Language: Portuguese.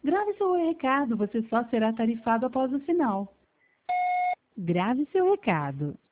Grave seu recado, você só será tarifado após o sinal. Grave seu recado.